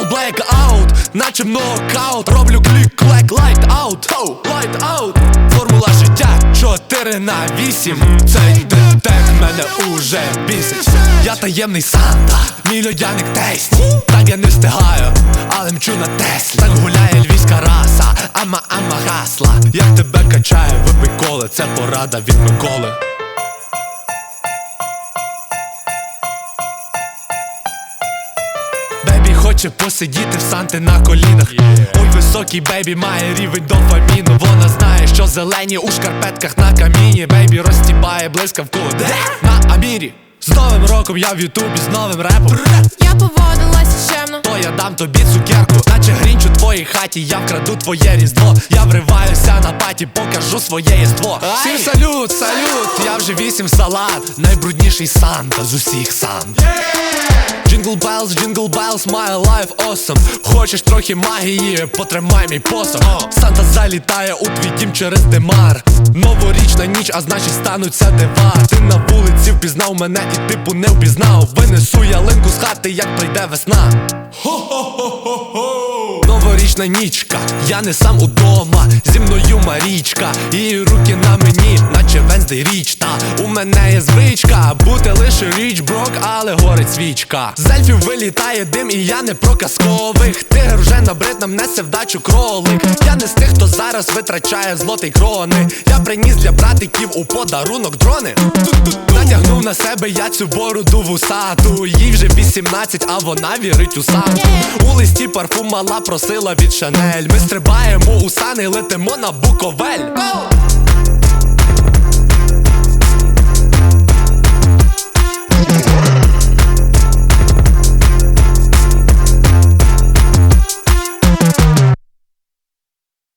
All blackout, наче нокаут. Роблю клік-клек, light out, light out. Формула життя 4/8. Цей детек мене уже бісить. Я таємний Санта, мій льодяник тесті. Так я не встигаю, але мчу на Теслі. Так гуляє львівська раса, ама гасла. Як тебе качає, випий коле, це порада від Миколи. Бейбі хоче посидіти в Санти на колінах. Ой, високий бейбі має рівень дофаміну. Вона знає, що зелені у шкарпетках на каміні. Бейбі розтібає блискавку на Амірі. З новим роком я в ютубі, з новим репом. Я поводилась чемно, То я дам тобі цукерку, наче Грінч у твоїй хаті. Я вкраду твоє різдво. Я вриваюся на паті, покажу своє єство. Всім салют, салют, я вже 8 салат. Найбрудніший Санта з усіх Сант. Jingle bells, my life awesome. Хочеш трохи магії, потримай мій посох. Санта залітає у твій дім через димар. Новорічна ніч, а значить стануться дива. Ти на вулиці впізнав мене і типу не впізнав. Винесу ялинку з хати, як прийде весна. Новорічна нічка, я не сам удома. Зі мною Марічка, її руки на мені, наче Венздей річ. Та у мене є звичка бути лише річ брок, але горить свічка. З ельфів вилітає дим, і я не про казкових. Тигр вже набрид, нам несе вдачу кролик. Я не з тих, хто зараз витрачає злотий крони. Я приніс для братиків у подарунок дрони. Натягнув на себе я цю бороду вусату. Їй вже 18, а вона вірить у Санту. У листі парфум мала просила від Шанель. Ми стрибаємо у сани, летимо на Буковель.